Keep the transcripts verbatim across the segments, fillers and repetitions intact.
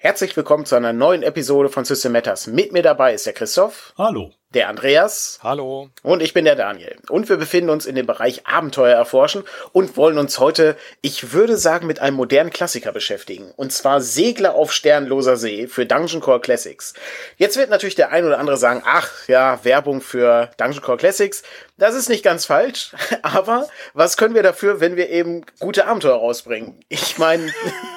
Herzlich willkommen zu einer neuen Episode von System Matters. Mit mir dabei ist der Christoph. Hallo. Der Andreas. Hallo. Und ich bin der Daniel. Und wir befinden uns in dem Bereich Abenteuer erforschen und wollen uns heute, ich würde sagen, mit einem modernen Klassiker beschäftigen. Und zwar Segler auf sternloser See für Dungeon Crawl Classics. Jetzt wird natürlich der ein oder andere sagen, ach ja, Werbung für Dungeon Crawl Classics. Das ist nicht ganz falsch, aber was können wir dafür, wenn wir eben gute Abenteuer rausbringen? Ich meine,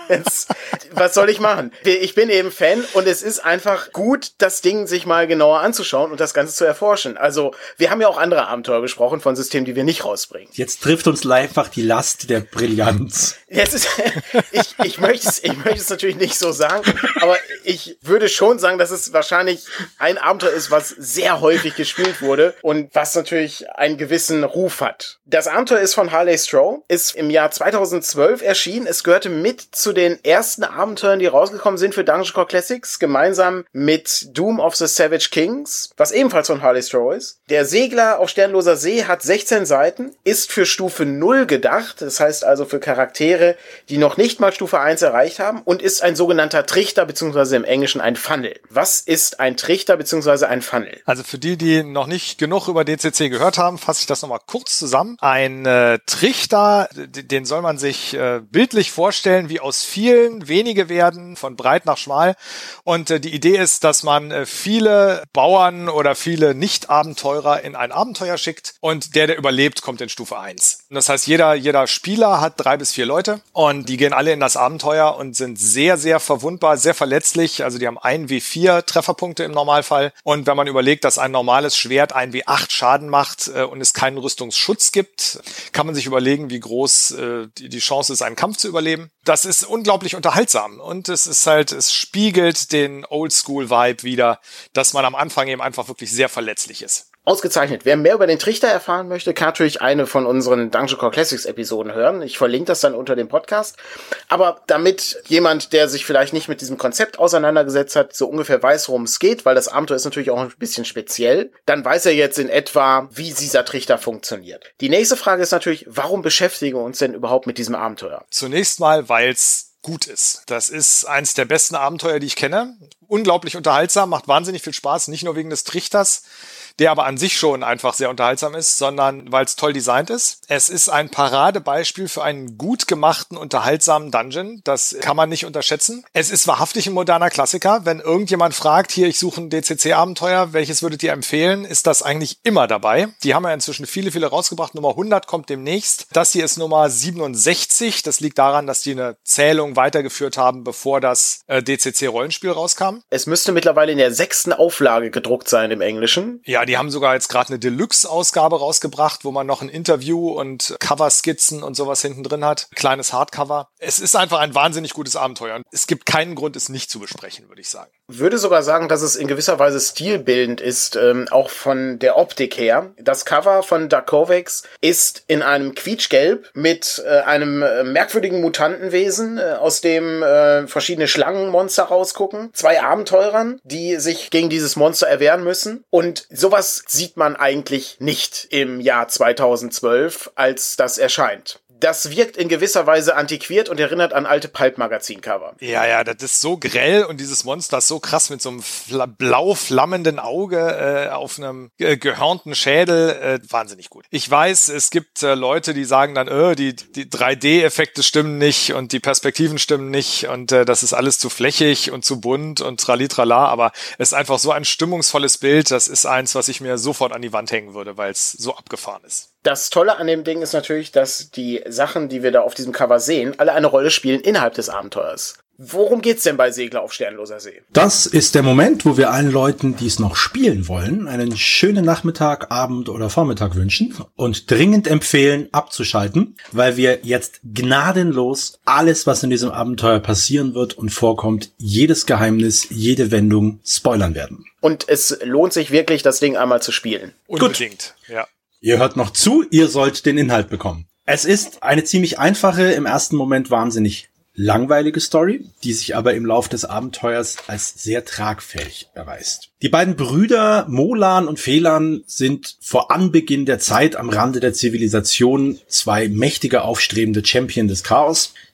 was soll ich machen? Ich bin eben Fan und es ist einfach gut, das Ding sich mal genauer anzuschauen und das Ganze zu erforschen. Also, wir haben ja auch andere Abenteuer besprochen von Systemen, die wir nicht rausbringen. Jetzt trifft uns einfach die Last der Brillanz. Jetzt ist, ich, ich möchte es, ich möchte es natürlich nicht so sagen, aber ich würde schon sagen, dass es wahrscheinlich ein Abenteuer ist, was sehr häufig gespielt wurde und was natürlich einen gewissen Ruf hat. Das Abenteuer ist von Harley Stroh, ist im Jahr zweitausendzwölf erschienen. Es gehörte mit zu den ersten Abenteuern, die rausgekommen sind für Dungeon Crawl Classics, gemeinsam mit Doom of the Savage Kings, was ebenfalls von Harley Stroh ist. Der Segler auf sternloser See hat sechzehn Seiten, ist für Stufe null gedacht, das heißt also für Charaktere, die noch nicht mal Stufe eins erreicht haben, und ist ein sogenannter Trichter, beziehungsweise im Englischen ein Funnel. Was ist ein Trichter, beziehungsweise ein Funnel? Also für die, die noch nicht genug über D C C gehört haben, fasse ich das nochmal kurz zusammen. Ein äh, Trichter, den soll man sich äh, bildlich vorstellen, wie aus vielen wenige werden, von breit nach schmal. Und äh, die Idee ist, dass man äh, viele Bauern oder viele Nicht-Abenteurer in ein Abenteuer schickt und der, der überlebt, kommt in Stufe eins. Und das heißt, jeder, jeder Spieler hat drei bis vier Leute und die gehen alle in das Abenteuer und sind sehr, sehr verwundbar, sehr verletzlich. Also die haben ein W vier Trefferpunkte im Normalfall. Und wenn man überlegt, dass ein normales Schwert ein W acht Schaden macht äh, und es keinen Rüstungsschutz gibt, kann man sich überlegen, wie groß äh, die, die Chance ist, einen Kampf zu überleben. Das ist unglaublich unterhaltsam und es ist halt, es spiegelt den Oldschool-Vibe wider, dass man am Anfang eben einfach wirklich sehr verletzlich ist. Ausgezeichnet. Wer mehr über den Trichter erfahren möchte, kann natürlich eine von unseren Dungeon Crawl Classics Episoden hören. Ich verlinke das dann unter dem Podcast. Aber damit jemand, der sich vielleicht nicht mit diesem Konzept auseinandergesetzt hat, so ungefähr weiß, worum es geht, weil das Abenteuer ist natürlich auch ein bisschen speziell, dann weiß er jetzt in etwa, wie dieser Trichter funktioniert. Die nächste Frage ist natürlich, warum beschäftigen wir uns denn überhaupt mit diesem Abenteuer? Zunächst mal, weil es gut ist. Das ist eins der besten Abenteuer, die ich kenne. Unglaublich unterhaltsam, macht wahnsinnig viel Spaß, nicht nur wegen des Trichters, der aber an sich schon einfach sehr unterhaltsam ist, sondern weil es toll designt ist. Es ist ein Paradebeispiel für einen gut gemachten, unterhaltsamen Dungeon. Das kann man nicht unterschätzen. Es ist wahrhaftig ein moderner Klassiker. Wenn irgendjemand fragt, hier, ich suche ein D C C-Abenteuer, welches würdet ihr empfehlen, ist das eigentlich immer dabei. Die haben ja inzwischen viele, viele rausgebracht. Nummer hundert kommt demnächst. Das hier ist Nummer siebenundsechzig. Das liegt daran, dass die eine Zählung weitergeführt haben, bevor das äh, D C C-Rollenspiel rauskam. Es müsste mittlerweile in der sechsten Auflage gedruckt sein im Englischen. Ja, die haben sogar jetzt gerade eine Deluxe-Ausgabe rausgebracht, wo man noch ein Interview und Coverskizzen und sowas hinten drin hat. Kleines Hardcover. Es ist einfach ein wahnsinnig gutes Abenteuer. Es gibt keinen Grund, es nicht zu besprechen, würde ich sagen. Würde sogar sagen, dass es in gewisser Weise stilbildend ist, ähm, auch von der Optik her. Das Cover von Dark Kovacs ist in einem Quietschgelb mit äh, einem äh, merkwürdigen Mutantenwesen, äh, aus dem äh, verschiedene Schlangenmonster rausgucken. Zwei Abenteurern, die sich gegen dieses Monster erwehren müssen. Und sowas sieht man eigentlich nicht im Jahr zweitausendzwölf, als das erscheint. Das wirkt in gewisser Weise antiquiert und erinnert an alte Pulp-Magazin-Cover. Ja, ja, das ist so grell und dieses Monster ist so krass mit so einem fla- blau flammenden Auge äh, auf einem äh, gehörnten Schädel. Äh, wahnsinnig gut. Ich weiß, es gibt äh, Leute, die sagen dann, äh, die, die drei D-Effekte stimmen nicht und die Perspektiven stimmen nicht und äh, das ist alles zu flächig und zu bunt und tralitrala, aber es ist einfach so ein stimmungsvolles Bild, das ist eins, was ich mir sofort an die Wand hängen würde, weil es so abgefahren ist. Das Tolle an dem Ding ist natürlich, dass die Sachen, die wir da auf diesem Cover sehen, alle eine Rolle spielen innerhalb des Abenteuers. Worum geht's denn bei Segler auf sternloser See? Das ist der Moment, wo wir allen Leuten, die es noch spielen wollen, einen schönen Nachmittag, Abend oder Vormittag wünschen und dringend empfehlen, abzuschalten, weil wir jetzt gnadenlos alles, was in diesem Abenteuer passieren wird und vorkommt, jedes Geheimnis, jede Wendung spoilern werden. Und es lohnt sich wirklich, das Ding einmal zu spielen. Unbedingt, Gut. Ja. Ihr hört noch zu, ihr sollt den Inhalt bekommen. Es ist eine ziemlich einfache, im ersten Moment wahnsinnig langweilige Story, die sich aber im Lauf des Abenteuers als sehr tragfähig erweist. Die beiden Brüder Molan und Phelan sind vor Anbeginn der Zeit am Rande der Zivilisation zwei mächtige, aufstrebende Champion des Chaos.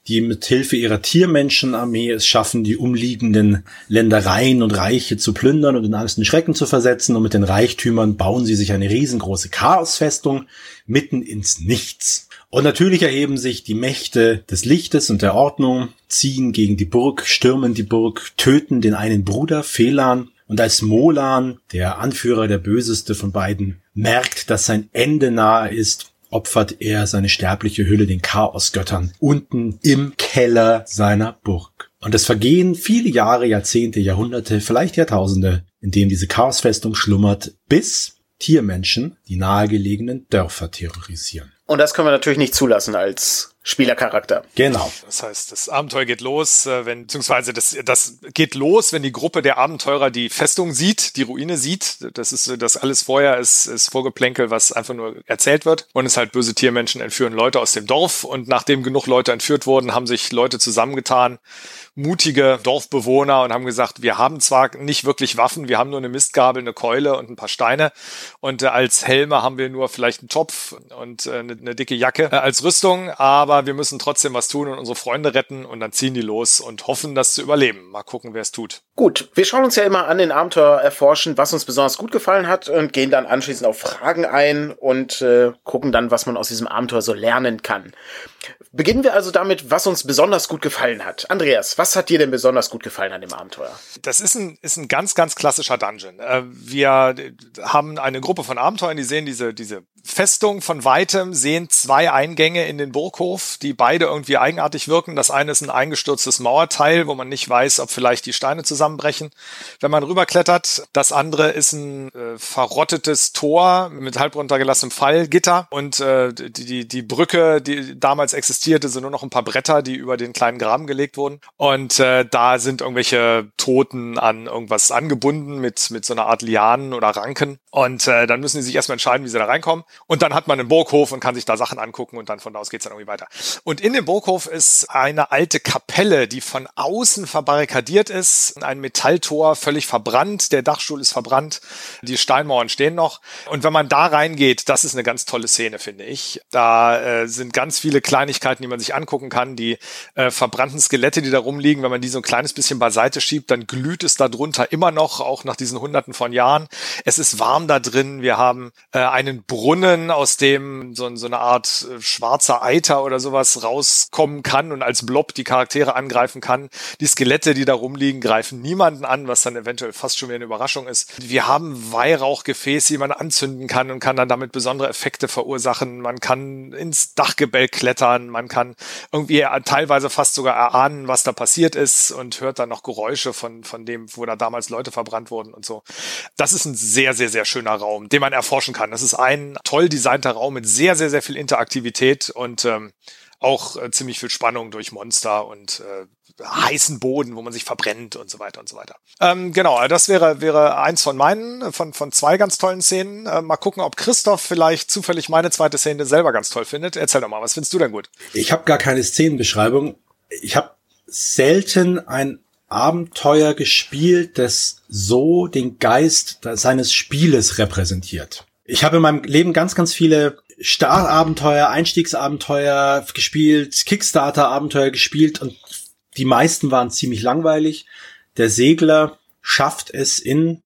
die mit Hilfe ihrer Tiermenschenarmee es schaffen, die umliegenden Ländereien und Reiche zu plündern und in Angst und Schrecken zu versetzen. Und mit den Reichtümern bauen sie sich eine riesengroße Chaosfestung mitten ins Nichts. Und natürlich erheben sich die Mächte des Lichtes und der Ordnung, ziehen gegen die Burg, stürmen die Burg, töten den einen Bruder, Felan. Und als Molan, der Anführer, der Böseste von beiden, merkt, dass sein Ende nahe ist, opfert er seine sterbliche Hülle den Chaosgöttern unten im Keller seiner Burg. Und es vergehen viele Jahre, Jahrzehnte, Jahrhunderte, vielleicht Jahrtausende, in denen diese Chaosfestung schlummert, bis Tiermenschen die nahegelegenen Dörfer terrorisieren. Und das können wir natürlich nicht zulassen als Spielercharakter. Genau. Das heißt, das Abenteuer geht los, wenn, beziehungsweise das, das geht los, wenn die Gruppe der Abenteurer die Festung sieht, die Ruine sieht. Das ist, das alles vorher ist, ist Vorgeplänkel, was einfach nur erzählt wird. Und es halt böse Tiermenschen entführen Leute aus dem Dorf. Und nachdem genug Leute entführt wurden, haben sich Leute zusammengetan, mutige Dorfbewohner, und haben gesagt, wir haben zwar nicht wirklich Waffen, wir haben nur eine Mistgabel, eine Keule und ein paar Steine. Und äh, als Helme haben wir nur vielleicht einen Topf und äh, eine, eine dicke Jacke äh, als Rüstung, aber wir müssen trotzdem was tun und unsere Freunde retten, und dann ziehen die los und hoffen, das zu überleben. Mal gucken, wer es tut. Gut, wir schauen uns ja immer an den Abenteuer erforschen, was uns besonders gut gefallen hat, und gehen dann anschließend auf Fragen ein und äh, gucken dann, was man aus diesem Abenteuer so lernen kann. Beginnen wir also damit, was uns besonders gut gefallen hat. Andreas, was hat dir denn besonders gut gefallen an dem Abenteuer? Das ist ein, ist ein ganz, ganz klassischer Dungeon. Wir haben eine Gruppe von Abenteuern, die sehen diese, diese Festung von Weitem, sehen zwei Eingänge in den Burghof, die beide irgendwie eigenartig wirken. Das eine ist ein eingestürztes Mauerteil, wo man nicht weiß, ob vielleicht die Steine zusammenbrechen, wenn man rüberklettert. Das andere ist ein äh, verrottetes Tor mit halb runtergelassenem Fallgitter, und äh, die, die, die Brücke, die damals existierte, sind nur noch ein paar Bretter, die über den kleinen Graben gelegt wurden. Und äh, da sind irgendwelche Toten an irgendwas angebunden mit, mit so einer Art Lianen oder Ranken. Und äh, dann müssen die sich erstmal entscheiden, wie sie da reinkommen. Und dann hat man einen Burghof und kann sich da Sachen angucken, und dann von da aus geht's dann irgendwie weiter. Und in dem Burghof ist eine alte Kapelle, die von außen verbarrikadiert ist. Ein Metalltor, völlig verbrannt. Der Dachstuhl ist verbrannt. Die Steinmauern stehen noch. Und wenn man da reingeht, das ist eine ganz tolle Szene, finde ich. Da äh, sind ganz viele Kleinigkeiten, die man sich angucken kann. Die äh, verbrannten Skelette, die da rumliegen, wenn man die so ein kleines bisschen beiseite schiebt, dann glüht es da drunter immer noch, auch nach diesen Hunderten von Jahren. Es ist warm da drin. Wir haben äh, einen Brunnen, aus dem so, so eine Art äh, schwarzer Eiter oder sowas rauskommen kann und als Blob die Charaktere angreifen kann. Die Skelette, die da rumliegen, greifen niemanden an, was dann eventuell fast schon wieder eine Überraschung ist. Wir haben Weihrauchgefäße, die man anzünden kann und kann dann damit besondere Effekte verursachen. Man kann ins Dachgebälk klettern, man kann irgendwie teilweise fast sogar erahnen, was da passiert ist, und hört dann noch Geräusche von, von dem, wo da damals Leute verbrannt wurden und so. Das ist ein sehr, sehr, sehr schöner Raum, den man erforschen kann. Das ist ein toll designter Raum mit sehr, sehr, sehr viel Interaktivität und ähm, auch äh, ziemlich viel Spannung durch Monster und äh, heißen Boden, wo man sich verbrennt und so weiter und so weiter. Ähm, genau, das wäre wäre eins von meinen, von von zwei ganz tollen Szenen. Äh, mal gucken, ob Christoph vielleicht zufällig meine zweite Szene selber ganz toll findet. Erzähl doch mal, was findest du denn gut? Ich habe gar keine Szenenbeschreibung. Ich habe selten ein Abenteuer gespielt, das so den Geist seines Spieles repräsentiert. Ich habe in meinem Leben ganz, ganz viele Startabenteuer, Einstiegsabenteuer gespielt, Kickstarter-Abenteuer gespielt, und die meisten waren ziemlich langweilig. Der Segler schafft es in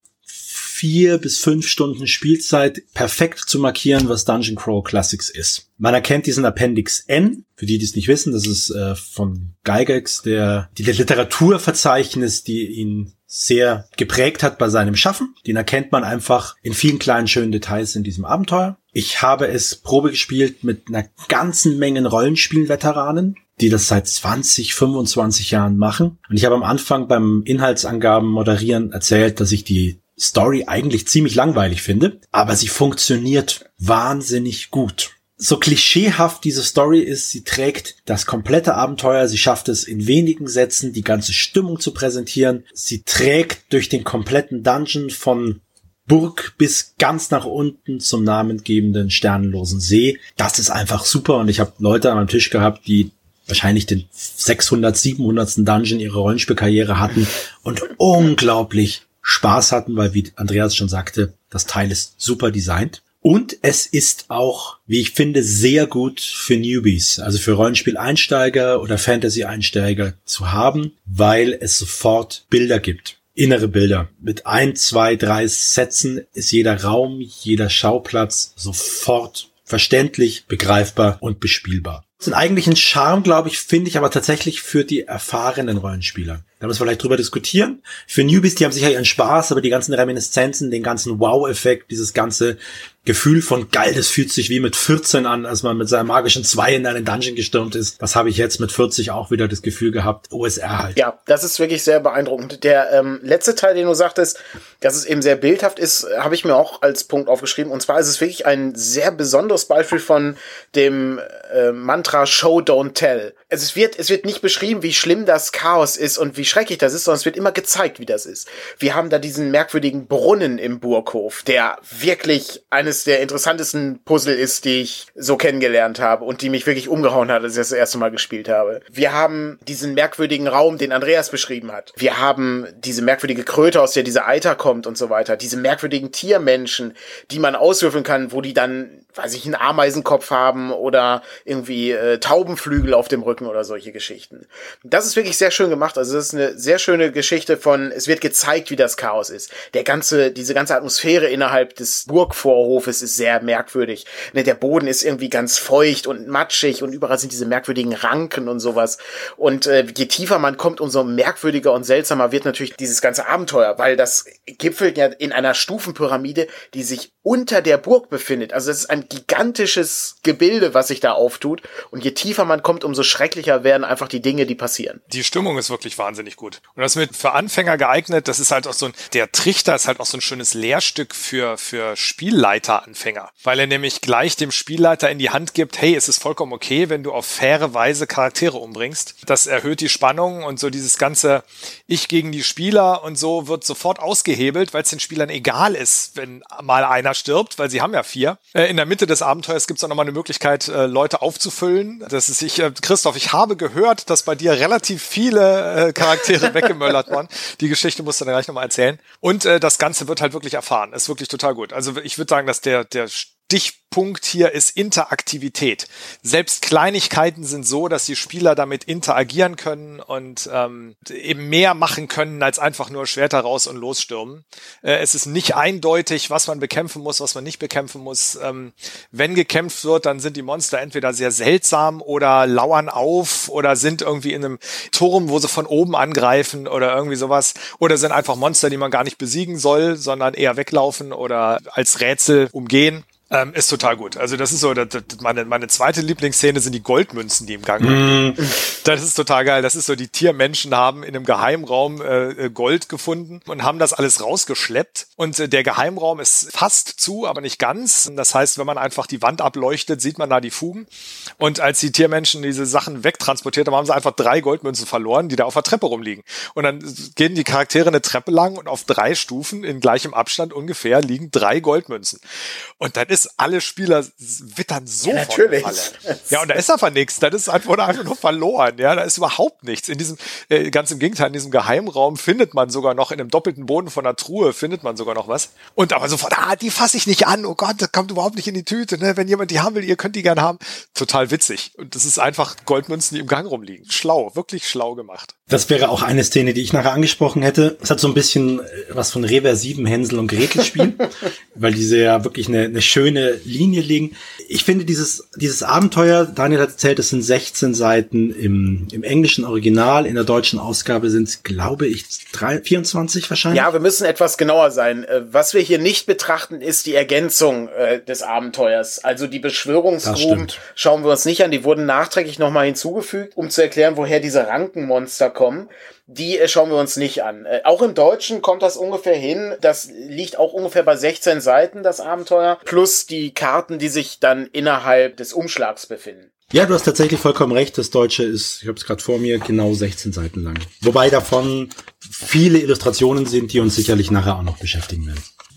vier bis fünf Stunden Spielzeit perfekt zu markieren, was Dungeon Crawl Classics ist. Man erkennt diesen Appendix N, für die, die es nicht wissen, das ist äh, von Gygax, der die Literaturverzeichnis, die ihn sehr geprägt hat bei seinem Schaffen. Den erkennt man einfach in vielen kleinen, schönen Details in diesem Abenteuer. Ich habe es Probe gespielt mit einer ganzen Menge Rollenspiel-Veteranen, die das seit zwanzig, fünfundzwanzig Jahren machen. Und ich habe am Anfang beim Inhaltsangaben moderieren erzählt, dass ich die Story eigentlich ziemlich langweilig finde, aber sie funktioniert wahnsinnig gut. So klischeehaft diese Story ist, sie trägt das komplette Abenteuer, sie schafft es in wenigen Sätzen, die ganze Stimmung zu präsentieren. Sie trägt durch den kompletten Dungeon von Burg bis ganz nach unten zum namengebenden sternenlosen See. Das ist einfach super, und ich habe Leute an meinem Tisch gehabt, die wahrscheinlich den sechshundert, siebenhundertsten Dungeon ihrer Rollenspielkarriere hatten und unglaublich Spaß hatten, weil, wie Andreas schon sagte, das Teil ist super designt. Und es ist auch, wie ich finde, sehr gut für Newbies, also für Rollenspiel-Einsteiger oder Fantasy-Einsteiger zu haben, weil es sofort Bilder gibt. Innere Bilder. Mit ein, zwei, drei Sätzen ist jeder Raum, jeder Schauplatz sofort verständlich, begreifbar und bespielbar. Das ist eigentlich ein Charme, glaube ich, finde ich aber tatsächlich für die erfahrenen Rollenspieler. Da müssen wir vielleicht drüber diskutieren. Für Newbies, die haben sicher ihren Spaß, aber die ganzen Reminiszenzen, den ganzen Wow-Effekt, dieses ganze Gefühl von geil, das fühlt sich wie mit vierzehn an, als man mit seinem magischen Zwei in einen Dungeon gestürmt ist. Das habe ich jetzt mit vierzig auch wieder das Gefühl gehabt. O S R halt. Ja, das ist wirklich sehr beeindruckend. Der ähm, letzte Teil, den du sagtest, dass es eben sehr bildhaft ist, habe ich mir auch als Punkt aufgeschrieben. Und zwar ist es wirklich ein sehr besonderes Beispiel von dem äh, Mantra Show, Don't Tell. Also es wird, es wird nicht beschrieben, wie schlimm das Chaos ist und wie schrecklich das ist, sondern es wird immer gezeigt, wie das ist. Wir haben da diesen merkwürdigen Brunnen im Burghof, der wirklich eines der interessantesten Puzzle ist, die ich so kennengelernt habe und die mich wirklich umgehauen hat, als ich das, das erste Mal gespielt habe. Wir haben diesen merkwürdigen Raum, den Andreas beschrieben hat. Wir haben diese merkwürdige Kröte, aus der dieser Eiter kommt und so weiter. Diese merkwürdigen Tiermenschen, die man auswürfeln kann, wo die dann, weiß ich, einen Ameisenkopf haben oder irgendwie äh, Taubenflügel auf dem Rücken oder solche Geschichten. Das ist wirklich sehr schön gemacht. Also das ist eine sehr schöne Geschichte von, es wird gezeigt, wie das Chaos ist. Der ganze, diese ganze Atmosphäre innerhalb des Burgvorhofes ist sehr merkwürdig. Ne, der Boden ist irgendwie ganz feucht und matschig und überall sind diese merkwürdigen Ranken und sowas. Und äh, je tiefer man kommt, umso merkwürdiger und seltsamer wird natürlich dieses ganze Abenteuer, weil das gipfelt ja in einer Stufenpyramide, die sich unter der Burg befindet. Also das ist ein gigantisches Gebilde, was sich da auftut. Und je tiefer man kommt, umso schrecklicher werden einfach die Dinge, die passieren. Die Stimmung ist wirklich wahnsinnig gut. Und das ist für Anfänger geeignet. Das ist halt auch so ein, der Trichter ist halt auch so ein schönes Lehrstück für, für Spielleiter-Anfänger. Weil er nämlich gleich dem Spielleiter in die Hand gibt, hey, es ist vollkommen okay, wenn du auf faire Weise Charaktere umbringst. Das erhöht die Spannung und so dieses ganze Ich gegen die Spieler und so wird sofort ausgehebelt, weil es den Spielern egal ist, wenn mal einer stirbt, weil sie haben ja vier. Äh, in der Mitte des Abenteuers gibt es auch nochmal eine Möglichkeit, äh, Leute aufzufüllen. Das ist ich, äh, Christoph, ich habe gehört, dass bei dir relativ viele äh, Charaktere weggemöllert waren. Die Geschichte musst du dann gleich nochmal erzählen. Und äh, das Ganze wird halt wirklich erfahren. Ist wirklich total gut. Also ich würde sagen, dass der, der Stichpunkt hier ist Interaktivität. Selbst Kleinigkeiten sind so, dass die Spieler damit interagieren können und ähm, eben mehr machen können, als einfach nur Schwerter raus und losstürmen. Äh, es ist nicht eindeutig, was man bekämpfen muss, was man nicht bekämpfen muss. Ähm, wenn gekämpft wird, dann sind die Monster entweder sehr seltsam oder lauern auf oder sind irgendwie in einem Turm, wo sie von oben angreifen oder irgendwie sowas. Oder sind einfach Monster, die man gar nicht besiegen soll, sondern eher weglaufen oder als Rätsel umgehen. Ähm, ist total gut. Also das ist so, das, das, meine, meine zweite Lieblingsszene sind die Goldmünzen, die im Gang sind. Mm. Das ist total geil. Das ist so, die Tiermenschen haben in einem Geheimraum äh, Gold gefunden und haben das alles rausgeschleppt. Und äh, der Geheimraum ist fast zu, aber nicht ganz. Das heißt, wenn man einfach die Wand ableuchtet, sieht man da die Fugen. Und als die Tiermenschen diese Sachen wegtransportiert haben, haben sie einfach drei Goldmünzen verloren, die da auf der Treppe rumliegen. Und dann gehen die Charaktere eine Treppe lang und auf drei Stufen in gleichem Abstand ungefähr liegen drei Goldmünzen. Und dann ist alle Spieler wittern sofort. Ja, natürlich. Ja, und da ist einfach nichts. Das ist einfach, einfach nur verloren. Ja, da ist überhaupt nichts. In diesem, äh, ganz im Gegenteil, in diesem Geheimraum findet man sogar noch, in einem doppelten Boden von einer Truhe findet man sogar noch was. Und aber sofort, ah, die fasse ich nicht an. Oh Gott, das kommt überhaupt nicht in die Tüte. Ne? Wenn jemand die haben will, ihr könnt die gerne haben. Total witzig. Und das ist einfach Goldmünzen, die im Gang rumliegen. Schlau, wirklich schlau gemacht. Das wäre auch eine Szene, die ich nachher angesprochen hätte. Es hat so ein bisschen was von reversiven Hänsel- und Gretel-Spiel, weil diese ja wirklich eine, eine schöne Linie legen. Ich finde dieses dieses Abenteuer, Daniel hat erzählt, es sind sechzehn Seiten im im englischen Original, in der deutschen Ausgabe sind es, glaube ich, drei, vierundzwanzig wahrscheinlich. Ja, wir müssen etwas genauer sein. Was wir hier nicht betrachten, ist die Ergänzung äh, des Abenteuers. Also die Beschwörungsgruben schauen wir uns nicht an, die wurden nachträglich nochmal hinzugefügt, um zu erklären, woher diese Rankenmonster kommen. Die äh, schauen wir uns nicht an. Äh, auch im Deutschen kommt das ungefähr hin. Das liegt auch ungefähr bei sechzehn Seiten, das Abenteuer. Plus die Karten, die sich dann innerhalb des Umschlags befinden. Ja, du hast tatsächlich vollkommen recht. Das Deutsche ist, ich habe es gerade vor mir, genau sechzehn Seiten lang. Wobei davon viele Illustrationen sind, die uns sicherlich nachher auch noch beschäftigen werden.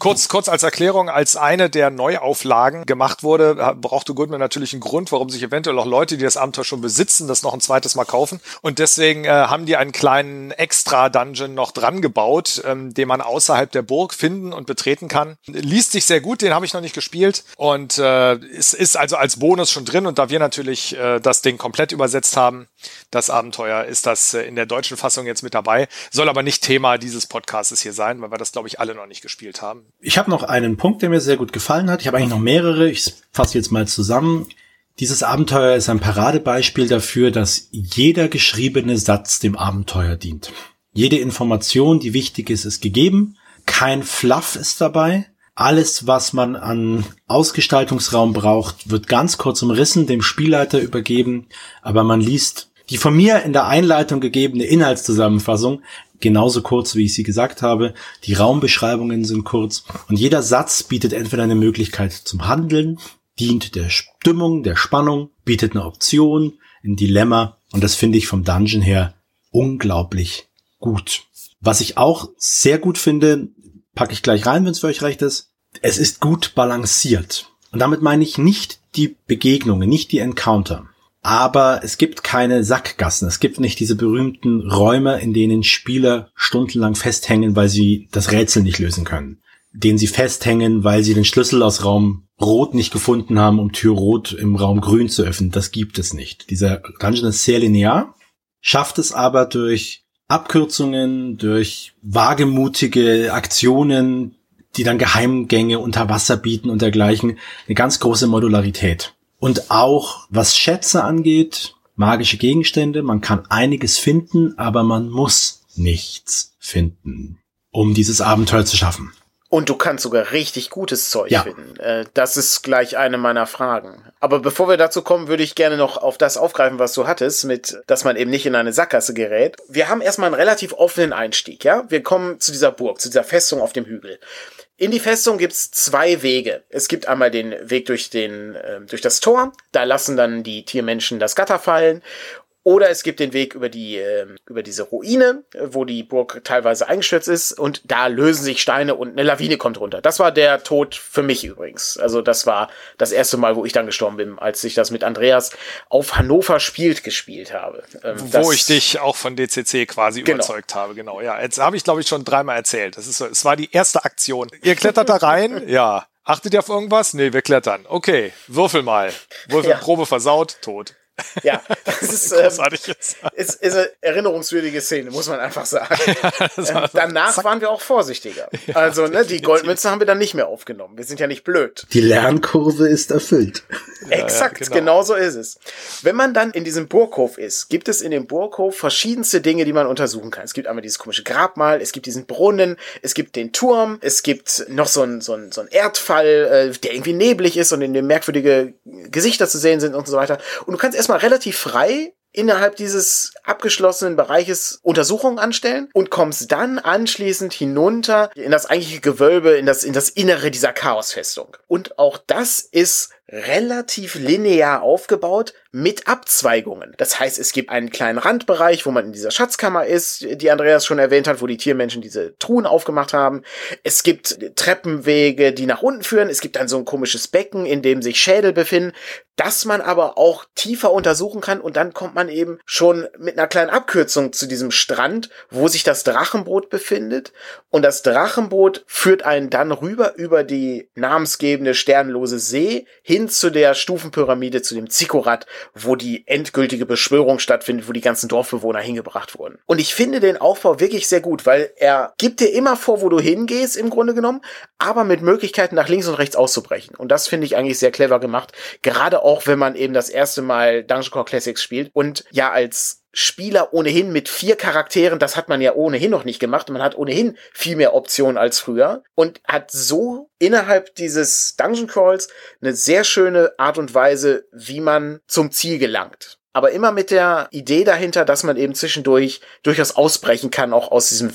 Kurz, kurz als Erklärung, als eine der Neuauflagen gemacht wurde, brauchte Goodman natürlich einen Grund, warum sich eventuell auch Leute, die das Abenteuer schon besitzen, das noch ein zweites Mal kaufen. Und deswegen äh, haben die einen kleinen Extra-Dungeon noch dran gebaut, ähm, den man außerhalb der Burg finden und betreten kann. Liest sich sehr gut, den habe ich noch nicht gespielt. Und äh, es ist also als Bonus schon drin. Und da wir natürlich äh, das Ding komplett übersetzt haben, das Abenteuer, ist das äh, in der deutschen Fassung jetzt mit dabei. Soll aber nicht Thema dieses Podcasts hier sein, weil wir das, glaube ich, alle noch nicht gespielt haben. Ich habe noch einen Punkt, der mir sehr gut gefallen hat. Ich habe eigentlich noch mehrere. Ich fasse jetzt mal zusammen. Dieses Abenteuer ist ein Paradebeispiel dafür, dass jeder geschriebene Satz dem Abenteuer dient. Jede Information, die wichtig ist, ist gegeben. Kein Fluff ist dabei. Alles, was man an Ausgestaltungsraum braucht, wird ganz kurz umrissen, dem Spielleiter übergeben. Aber man liest die von mir in der Einleitung gegebene Inhaltszusammenfassung genauso kurz, wie ich sie gesagt habe. Die Raumbeschreibungen sind kurz und jeder Satz bietet entweder eine Möglichkeit zum Handeln, dient der Stimmung, der Spannung, bietet eine Option, ein Dilemma und das finde ich vom Dungeon her unglaublich gut. Was ich auch sehr gut finde, packe ich gleich rein, wenn es für euch recht ist. Es ist gut balanciert. Und damit meine ich nicht die Begegnungen, nicht die Encounter. Aber es gibt keine Sackgassen. Es gibt nicht diese berühmten Räume, in denen Spieler stundenlang festhängen, weil sie das Rätsel nicht lösen können. Denen sie festhängen, weil sie den Schlüssel aus Raum Rot nicht gefunden haben, um Tür Rot im Raum Grün zu öffnen. Das gibt es nicht. Dieser Dungeon ist sehr linear, schafft es aber durch Abkürzungen, durch wagemutige Aktionen, die dann Geheimgänge unter Wasser bieten und dergleichen, eine ganz große Modularität. Und auch, was Schätze angeht, magische Gegenstände, man kann einiges finden, aber man muss nichts finden, um dieses Abenteuer zu schaffen. Und du kannst sogar richtig gutes Zeug ja. finden. Das ist gleich eine meiner Fragen. Aber bevor wir dazu kommen, würde ich gerne noch auf das aufgreifen, was du hattest, mit, dass man eben nicht in eine Sackgasse gerät. Wir haben erstmal einen relativ offenen Einstieg, ja? Wir kommen zu dieser Burg, zu dieser Festung auf dem Hügel. In die Festung gibt's zwei Wege. Es gibt einmal den Weg durch den, äh, durch das Tor. Da lassen dann die Tiermenschen das Gatter fallen. Oder es gibt den Weg über die äh, über diese Ruine, wo die Burg teilweise eingestürzt ist und da lösen sich Steine und eine Lawine kommt runter. Das war der Tod für mich übrigens. Also das war das erste Mal, wo ich dann gestorben bin, als ich das mit Andreas auf Hannover spielt gespielt habe. Ähm, wo das, ich dich auch von D C C quasi genau. überzeugt habe. Genau, ja. Jetzt habe ich, glaube ich, schon dreimal erzählt. Das ist so, es war die erste Aktion. Ihr klettert da rein? Ja. Achtet ihr auf irgendwas? Nee, wir klettern. Okay, würfel mal. Würfelprobe ja. versaut, tot. Ja, das ist, ähm, ist, ist eine erinnerungswürdige Szene, muss man einfach sagen. ähm, danach zack. waren wir auch vorsichtiger. Ja, also ne, die Goldmünze haben wir dann nicht mehr aufgenommen. Wir sind ja nicht blöd. Die Lernkurve ist erfüllt. Ja, Exakt, ja, genau. genau so ist es. Wenn man dann in diesem Burghof ist, gibt es in dem Burghof verschiedenste Dinge, die man untersuchen kann. Es gibt einmal dieses komische Grabmal, es gibt diesen Brunnen, es gibt den Turm, es gibt noch so ein, so ein, so ein Erdfall, äh, der irgendwie neblig ist und in dem merkwürdige Gesichter zu sehen sind und so weiter. Und du kannst erstmal relativ frei innerhalb dieses abgeschlossenen Bereiches Untersuchungen anstellen und kommst dann anschließend hinunter in das eigentliche Gewölbe, in das, in das Innere dieser Chaosfestung. Und auch das ist relativ linear aufgebaut mit Abzweigungen. Das heißt, es gibt einen kleinen Randbereich, wo man in dieser Schatzkammer ist, die Andreas schon erwähnt hat, wo die Tiermenschen diese Truhen aufgemacht haben. Es gibt Treppenwege, die nach unten führen. Es gibt dann so ein komisches Becken, in dem sich Schädel befinden, das man aber auch tiefer untersuchen kann. Und dann kommt man eben schon mit einer kleinen Abkürzung zu diesem Strand, wo sich das Drachenboot befindet. Und das Drachenboot führt einen dann rüber über die namensgebende sternlose See hin zu der Stufenpyramide, zu dem Zikkurat, wo die endgültige Beschwörung stattfindet, wo die ganzen Dorfbewohner hingebracht wurden. Und ich finde den Aufbau wirklich sehr gut, weil er gibt dir immer vor, wo du hingehst, im Grunde genommen, aber mit Möglichkeiten nach links und rechts auszubrechen. Und das finde ich eigentlich sehr clever gemacht, gerade auch, wenn man eben das erste Mal Dungeon Core Classics spielt und ja als Spieler ohnehin mit vier Charakteren, das hat man ja ohnehin noch nicht gemacht. Man hat ohnehin viel mehr Optionen als früher und hat so innerhalb dieses Dungeon Crawls eine sehr schöne Art und Weise, wie man zum Ziel gelangt. Aber immer mit der Idee dahinter, dass man eben zwischendurch durchaus ausbrechen kann, auch aus diesem Weg.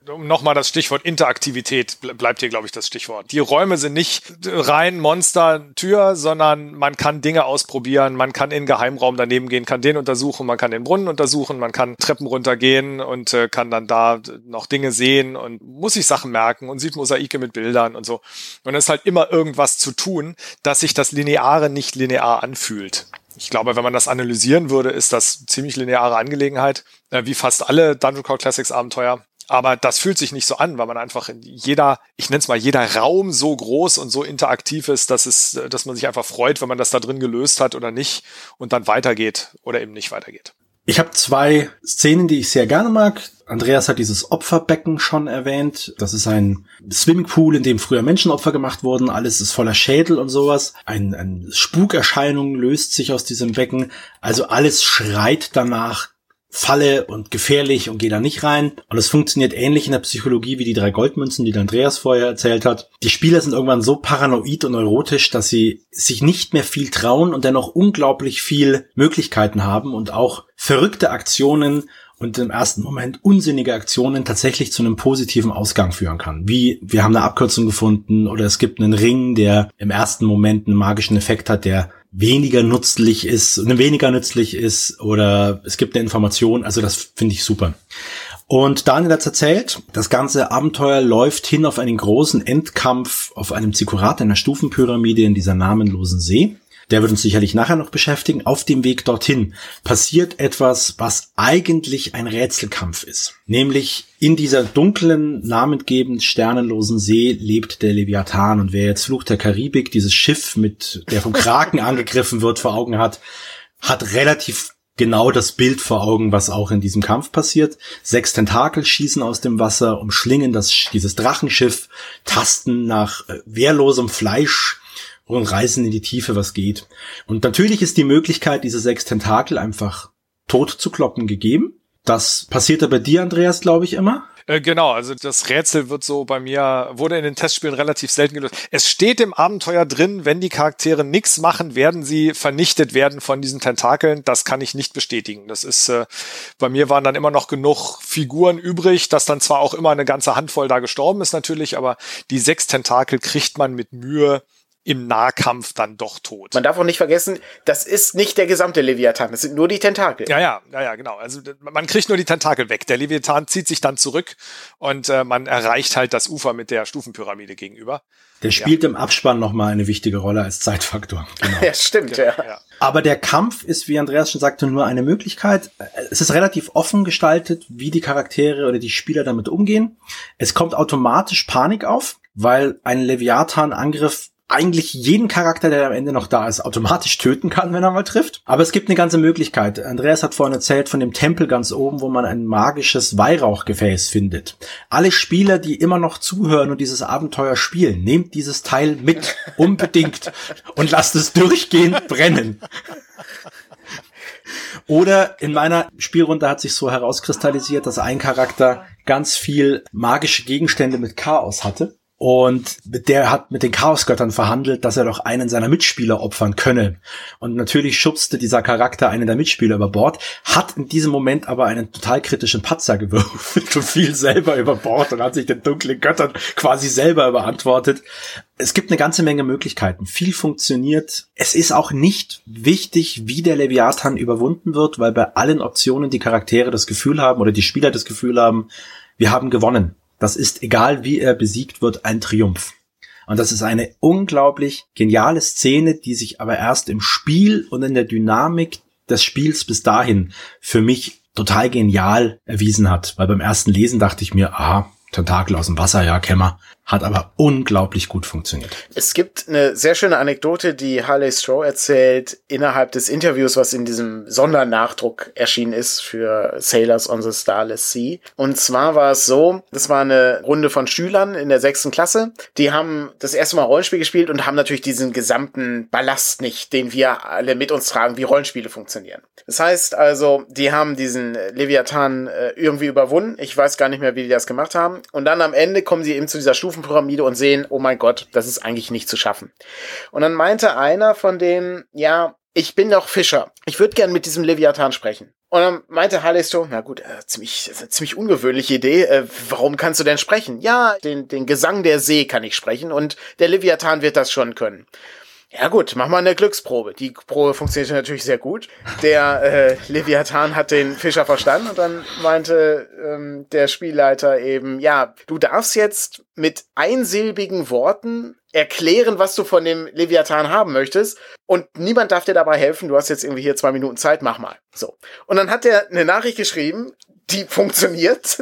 nochmal das Stichwort Interaktivität bleibt hier, glaube ich, das Stichwort. Die Räume sind nicht rein Monster-Tür, sondern man kann Dinge ausprobieren, man kann in den Geheimraum daneben gehen, kann den untersuchen, man kann den Brunnen untersuchen, man kann Treppen runtergehen und äh, kann dann da noch Dinge sehen und muss sich Sachen merken und sieht Mosaike mit Bildern und so. Und es ist halt immer irgendwas zu tun, dass sich das Lineare nicht linear anfühlt. Ich glaube, wenn man das analysieren würde, ist das ziemlich lineare Angelegenheit, äh, wie fast alle Dungeon Crawl Classics Abenteuer. Aber das fühlt sich nicht so an, weil man einfach in jeder, ich nenne es mal, jeder Raum so groß und so interaktiv ist, dass es, dass man sich einfach freut, wenn man das da drin gelöst hat oder nicht und dann weitergeht oder eben nicht weitergeht. Ich habe zwei Szenen, die ich sehr gerne mag. Andreas hat dieses Opferbecken schon erwähnt. Das ist ein Swimmingpool, in dem früher Menschenopfer gemacht wurden. Alles ist voller Schädel und sowas. Ein, ein Spukerscheinung löst sich aus diesem Becken. Also alles schreit danach, Falle und gefährlich und geh da nicht rein. Und es funktioniert ähnlich in der Psychologie wie die drei Goldmünzen, die der Andreas vorher erzählt hat. Die Spieler sind irgendwann so paranoid und neurotisch, dass sie sich nicht mehr viel trauen und dennoch unglaublich viel Möglichkeiten haben und auch verrückte Aktionen und im ersten Moment unsinnige Aktionen tatsächlich zu einem positiven Ausgang führen kann. Wie, wir haben eine Abkürzung gefunden oder es gibt einen Ring, der im ersten Moment einen magischen Effekt hat, der weniger nützlich ist, weniger nützlich ist oder es gibt eine Information, also das finde ich super. Und Daniel hat's erzählt, das ganze Abenteuer läuft hin auf einen großen Endkampf auf einem Zikkurat, einer Stufenpyramide in dieser namenlosen See. Der wird uns sicherlich nachher noch beschäftigen. Auf dem Weg dorthin passiert etwas, was eigentlich ein Rätselkampf ist. Nämlich in dieser dunklen, namengebend sternenlosen See lebt der Leviathan. Und wer jetzt Fluch der Karibik, dieses Schiff, mit der vom Kraken angegriffen wird, vor Augen hat, hat relativ genau das Bild vor Augen, was auch in diesem Kampf passiert. Sechs Tentakel schießen aus dem Wasser, umschlingen das, dieses Drachenschiff, tasten nach äh, wehrlosem Fleisch und reißen in die Tiefe, was geht. Und natürlich ist die Möglichkeit, diese sechs Tentakel einfach tot zu kloppen, gegeben. Das passiert ja bei dir, Andreas, glaube ich, immer. Äh, genau, also das Rätsel wird so bei mir, wurde in den Testspielen relativ selten gelöst. Es steht im Abenteuer drin, wenn die Charaktere nichts machen, werden sie vernichtet werden von diesen Tentakeln. Das kann ich nicht bestätigen. Das ist, äh, bei mir waren dann immer noch genug Figuren übrig, dass dann zwar auch immer eine ganze Handvoll da gestorben ist natürlich, aber die sechs Tentakel kriegt man mit Mühe im Nahkampf dann doch tot. Man darf auch nicht vergessen, das ist nicht der gesamte Leviathan, das sind nur die Tentakel. Ja, ja, ja, ja, genau. Also man kriegt nur die Tentakel weg. Der Leviathan zieht sich dann zurück und äh, man erreicht halt das Ufer mit der Stufenpyramide gegenüber. Der spielt ja im Abspann nochmal eine wichtige Rolle als Zeitfaktor. Genau. Ja, stimmt, genau, ja. ja. Aber der Kampf ist, wie Andreas schon sagte, nur eine Möglichkeit. Es ist relativ offen gestaltet, wie die Charaktere oder die Spieler damit umgehen. Es kommt automatisch Panik auf, weil ein Leviathan-Angriff eigentlich jeden Charakter, der am Ende noch da ist, automatisch töten kann, wenn er mal trifft. Aber es gibt eine ganze Möglichkeit. Andreas hat vorhin erzählt von dem Tempel ganz oben, wo man ein magisches Weihrauchgefäß findet. Alle Spieler, die immer noch zuhören und dieses Abenteuer spielen, nehmt dieses Teil mit, unbedingt, und lasst es durchgehend brennen. Oder in meiner Spielrunde hat sich so herauskristallisiert, dass ein Charakter ganz viel magische Gegenstände mit Chaos hatte. Und der hat mit den Chaosgöttern verhandelt, dass er doch einen seiner Mitspieler opfern könne. Und natürlich schubste dieser Charakter einen der Mitspieler über Bord, hat in diesem Moment aber einen total kritischen Patzer gewürfelt und fiel selber über Bord und hat sich den dunklen Göttern quasi selber überantwortet. Es gibt eine ganze Menge Möglichkeiten. Viel funktioniert. Es ist auch nicht wichtig, wie der Leviathan überwunden wird, weil bei allen Optionen die Charaktere das Gefühl haben oder die Spieler das Gefühl haben, wir haben gewonnen. Das ist, egal wie er besiegt wird, ein Triumph. Und das ist eine unglaublich geniale Szene, die sich aber erst im Spiel und in der Dynamik des Spiels bis dahin für mich total genial erwiesen hat. Weil beim ersten Lesen dachte ich mir, aha, Tentakel aus dem Wasser, ja, Kämmer. Hat aber unglaublich gut funktioniert. Es gibt eine sehr schöne Anekdote, die Harley Stroh erzählt innerhalb des Interviews, was in diesem Sondernachdruck erschienen ist für Sailors on the Starless Sea. Und zwar war es so, das war eine Runde von Schülern in der sechsten Klasse. Die haben das erste Mal Rollenspiel gespielt und haben natürlich diesen gesamten Ballast nicht, den wir alle mit uns tragen, wie Rollenspiele funktionieren. Das heißt also, die haben diesen Leviathan äh, irgendwie überwunden. Ich weiß gar nicht mehr, wie die das gemacht haben. Und dann am Ende kommen sie eben zu dieser Stufen Pyramide und sehen, oh mein Gott, das ist eigentlich nicht zu schaffen. Und dann meinte einer von denen, ja, ich bin doch Fischer. Ich würde gern mit diesem Leviathan sprechen. Und dann meinte Halisto, na gut, äh, ziemlich, äh, ziemlich ungewöhnliche Idee, äh, warum kannst du denn sprechen? Ja, den, den Gesang der See kann ich sprechen und der Leviathan wird das schon können. Ja gut, mach mal eine Glücksprobe. Die Probe funktionierte natürlich sehr gut. Der äh, Leviathan hat den Fischer verstanden und dann meinte ähm, der Spielleiter eben, ja, du darfst jetzt mit einsilbigen Worten erklären, was du von dem Leviathan haben möchtest und niemand darf dir dabei helfen. Du hast jetzt irgendwie hier zwei Minuten Zeit, mach mal. So. Und dann hat er eine Nachricht geschrieben, die funktioniert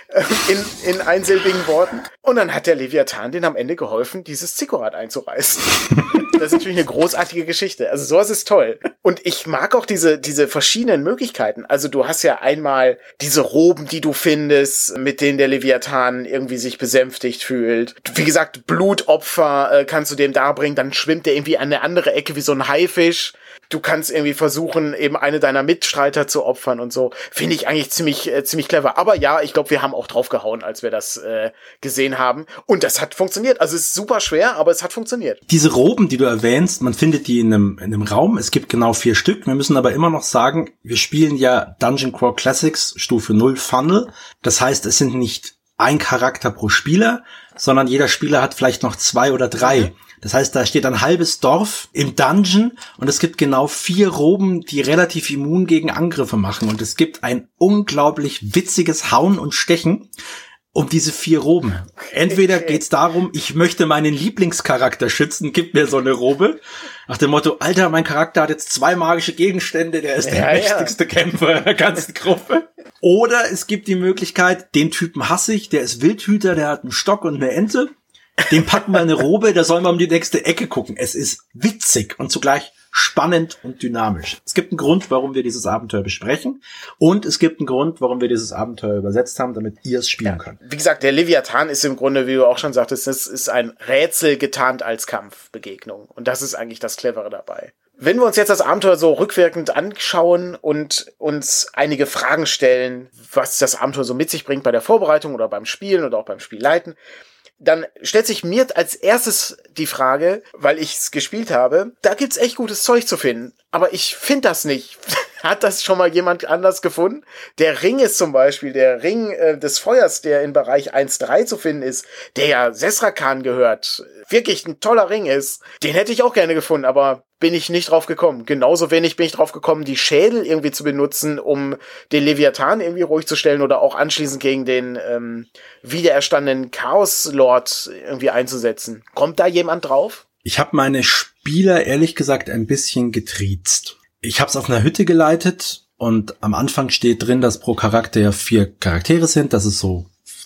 in, in einsilbigen Worten. Und dann hat der Leviathan denen am Ende geholfen, dieses Zikkurat einzureißen. Das ist natürlich eine großartige Geschichte. Also sowas ist toll. Und ich mag auch diese, diese verschiedenen Möglichkeiten. Also du hast ja einmal diese Roben, die du findest, mit denen der Leviathan irgendwie sich besänftigt fühlt. Wie gesagt, Blutopfer äh, kannst du dem darbringen, dann schwimmt der irgendwie an eine andere Ecke wie so ein Haifisch. Du kannst irgendwie versuchen, eben eine deiner Mitstreiter zu opfern und so. Finde ich eigentlich ziemlich äh, ziemlich clever. Aber ja, ich glaube, wir haben auch draufgehauen, als wir das äh, gesehen haben. Und das hat funktioniert. Also es ist super schwer, aber es hat funktioniert. Diese Roben, die du erwähnst, man findet die in einem, in einem Raum. Es gibt genau vier Stück. Wir müssen aber immer noch sagen, wir spielen ja Dungeon Crawl Classics Stufe null Funnel. Das heißt, es sind nicht ein Charakter pro Spieler, sondern jeder Spieler hat vielleicht noch zwei oder drei. Mhm. Das heißt, da steht ein halbes Dorf im Dungeon und es gibt genau vier Roben, die relativ immun gegen Angriffe machen. Und es gibt ein unglaublich witziges Hauen und Stechen um diese vier Roben. Entweder geht's darum, ich möchte meinen Lieblingscharakter schützen, gib mir so eine Robe. Nach dem Motto, Alter, mein Charakter hat jetzt zwei magische Gegenstände, der ist der ja, mächtigste ja. Kämpfer der ganzen Gruppe. Oder es gibt die Möglichkeit, den Typen hasse ich, der ist Wildhüter, der hat einen Stock und eine Ente. Dem packen wir eine Robe, da soll man um die nächste Ecke gucken. Es ist witzig und zugleich spannend und dynamisch. Es gibt einen Grund, warum wir dieses Abenteuer besprechen. Und es gibt einen Grund, warum wir dieses Abenteuer übersetzt haben, damit ihr es spielen könnt. Wie gesagt, der Leviathan ist im Grunde, wie du auch schon sagtest, das ist ein Rätsel getarnt als Kampfbegegnung. Und das ist eigentlich das Clevere dabei. Wenn wir uns jetzt das Abenteuer so rückwirkend anschauen und uns einige Fragen stellen, was das Abenteuer so mit sich bringt bei der Vorbereitung oder beim Spielen oder auch beim Spielleiten, dann stellt sich mir als erstes die Frage, weil ich es gespielt habe, da gibt's echt gutes Zeug zu finden, aber ich finde das nicht. Hat das schon mal jemand anders gefunden? Der Ring ist zum Beispiel, der Ring äh, des Feuers, der in Bereich eins Punkt drei zu finden ist, der ja Sesrakan gehört, wirklich ein toller Ring ist, den hätte ich auch gerne gefunden, aber bin ich nicht drauf gekommen. Genauso wenig bin ich drauf gekommen, die Schädel irgendwie zu benutzen, um den Leviathan irgendwie ruhig zu stellen oder auch anschließend gegen den ähm, wiedererstandenen Chaos-Lord irgendwie einzusetzen. Kommt da jemand drauf? Ich habe meine Spieler ehrlich gesagt ein bisschen getriezt. Ich habe es auf einer Hütte geleitet und am Anfang steht drin, dass pro Charakter ja vier Charaktere sind, dass es so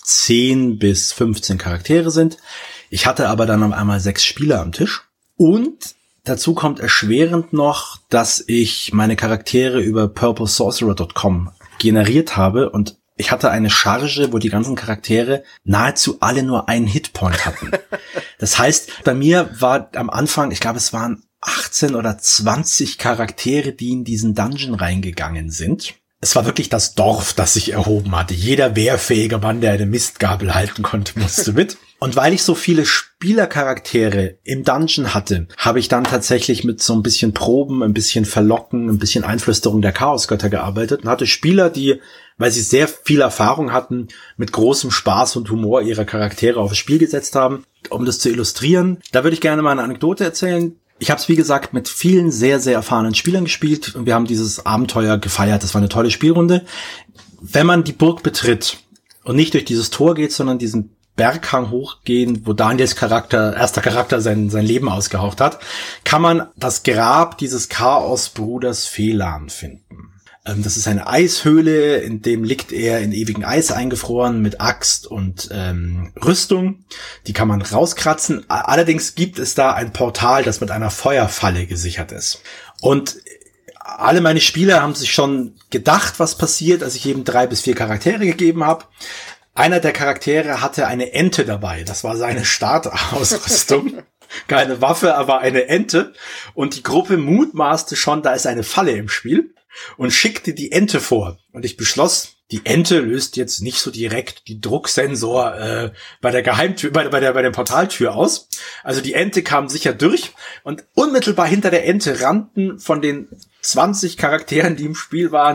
zehn bis fünfzehn Charaktere sind. Ich hatte aber dann auf einmal sechs Spieler am Tisch und dazu kommt erschwerend noch, dass ich meine Charaktere über purple sorcerer Punkt com generiert habe und ich hatte eine Charge, wo die ganzen Charaktere nahezu alle nur einen Hitpoint hatten. Das heißt, bei mir war am Anfang, ich glaube, es waren achtzehn oder zwanzig Charaktere, die in diesen Dungeon reingegangen sind. Es war wirklich das Dorf, das sich erhoben hatte. Jeder wehrfähige Mann, der eine Mistgabel halten konnte, musste mit. Und weil ich so viele Spielercharaktere im Dungeon hatte, habe ich dann tatsächlich mit so ein bisschen Proben, ein bisschen Verlocken, ein bisschen Einflüsterung der Chaosgötter gearbeitet und hatte Spieler, die, weil sie sehr viel Erfahrung hatten, mit großem Spaß und Humor ihre Charaktere aufs Spiel gesetzt haben. Um das zu illustrieren, da würde ich gerne mal eine Anekdote erzählen. Ich habe es, wie gesagt, mit vielen sehr, sehr erfahrenen Spielern gespielt und wir haben dieses Abenteuer gefeiert. Das war eine tolle Spielrunde. Wenn man die Burg betritt und nicht durch dieses Tor geht, sondern diesen Berghang hochgehen, wo Daniels Charakter, erster Charakter sein, sein Leben ausgehaucht hat, kann man das Grab dieses Chaosbruders Phelan finden. Das ist eine Eishöhle, in dem liegt er in ewigen Eis eingefroren mit Axt und ähm, Rüstung. Die kann man rauskratzen. Allerdings gibt es da ein Portal, das mit einer Feuerfalle gesichert ist. Und alle meine Spieler haben sich schon gedacht, was passiert, als ich eben drei bis vier Charaktere gegeben habe. Einer der Charaktere hatte eine Ente dabei. Das war seine Startausrüstung. Keine Waffe, aber eine Ente. Und die Gruppe mutmaßte schon, da ist eine Falle im Spiel. Und schickte die Ente vor. Und ich beschloss, die Ente löst jetzt nicht so direkt die Drucksensor äh, bei der Geheimtür, bei, bei der bei der Portaltür aus. Also die Ente kam sicher durch und unmittelbar hinter der Ente rannten von den zwanzig Charakteren, die im Spiel waren,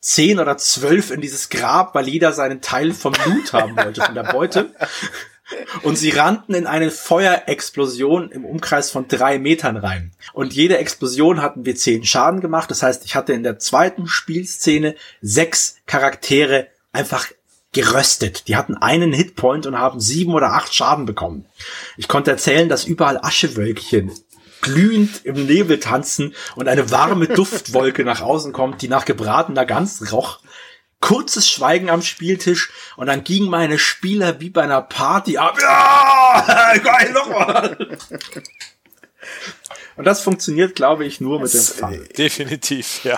zehn oder zwölf in dieses Grab, weil jeder seinen Teil vom Loot haben wollte, von der Beute. Und sie rannten in eine Feuerexplosion im Umkreis von drei Metern rein. Und jede Explosion hatten wir zehn Schaden gemacht. Das heißt, ich hatte in der zweiten Spielszene sechs Charaktere einfach geröstet. Die hatten einen Hitpoint und haben sieben oder acht Schaden bekommen. Ich konnte erzählen, dass überall Aschewölkchen glühend im Nebel tanzen und eine warme Duftwolke nach außen kommt, die nach gebratener Gans roch. Kurzes Schweigen am Spieltisch und dann gingen meine Spieler wie bei einer Party ab. Ja, geil, nochmal. Und das funktioniert, glaube ich, nur mit dem Fun. Definitiv, ja.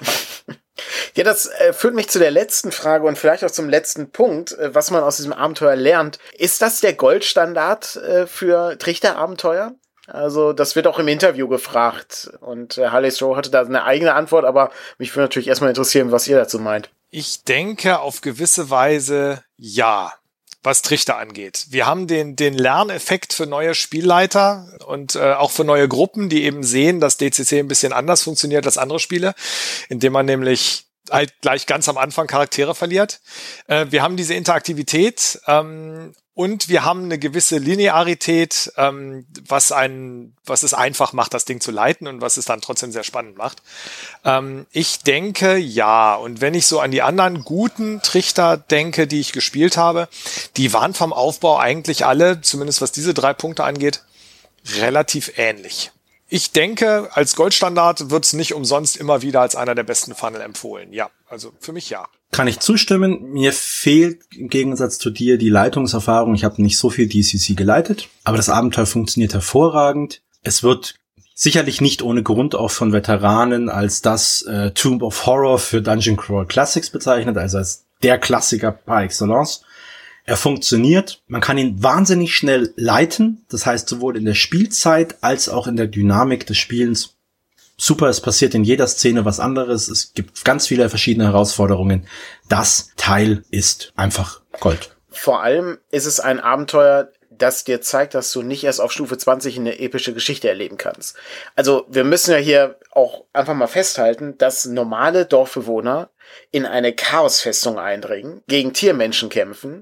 Ja, das äh, führt mich zu der letzten Frage und vielleicht auch zum letzten Punkt, äh, was man aus diesem Abenteuer lernt. Ist das der Goldstandard äh, für Trichterabenteuer? Also das wird auch im Interview gefragt und äh, Harley Stroh hatte da eine eigene Antwort, aber mich würde natürlich erstmal interessieren, was ihr dazu meint. Ich denke auf gewisse Weise ja, was Trichter angeht. Wir haben den den Lerneffekt für neue Spielleiter und äh, auch für neue Gruppen, die eben sehen, dass D C C ein bisschen anders funktioniert als andere Spiele, indem man nämlich halt gleich ganz am Anfang Charaktere verliert. Äh, wir haben diese Interaktivität ähm, und wir haben eine gewisse Linearität, ähm, was ein, was es einfach macht, das Ding zu leiten und was es dann trotzdem sehr spannend macht. Ähm, ich denke, ja. Und wenn ich so an die anderen guten Trichter denke, die ich gespielt habe, die waren vom Aufbau eigentlich alle, zumindest was diese drei Punkte angeht, relativ ähnlich. Ich denke, als Goldstandard wird es nicht umsonst immer wieder als einer der besten Funnel empfohlen. Ja, also für mich ja. Kann ich zustimmen. Mir fehlt im Gegensatz zu dir die Leitungserfahrung. Ich habe nicht so viel D C C geleitet, aber das Abenteuer funktioniert hervorragend. Es wird sicherlich nicht ohne Grund auch von Veteranen als das äh, Tomb of Horror für Dungeon Crawl Classics bezeichnet, also als der Klassiker par excellence. Er funktioniert, man kann ihn wahnsinnig schnell leiten, das heißt sowohl in der Spielzeit als auch in der Dynamik des Spielens. Super, es passiert in jeder Szene was anderes, es gibt ganz viele verschiedene Herausforderungen. Das Teil ist einfach Gold. Vor allem ist es ein Abenteuer, das dir zeigt, dass du nicht erst auf Stufe zwanzig eine epische Geschichte erleben kannst. Also wir müssen ja hier auch einfach mal festhalten, dass normale Dorfbewohner in eine Chaosfestung eindringen, gegen Tiermenschen kämpfen,